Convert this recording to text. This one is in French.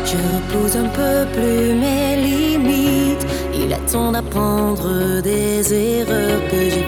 Je repousse un peu plus mes limites. Il est temps d'apprendre des erreurs que j'ai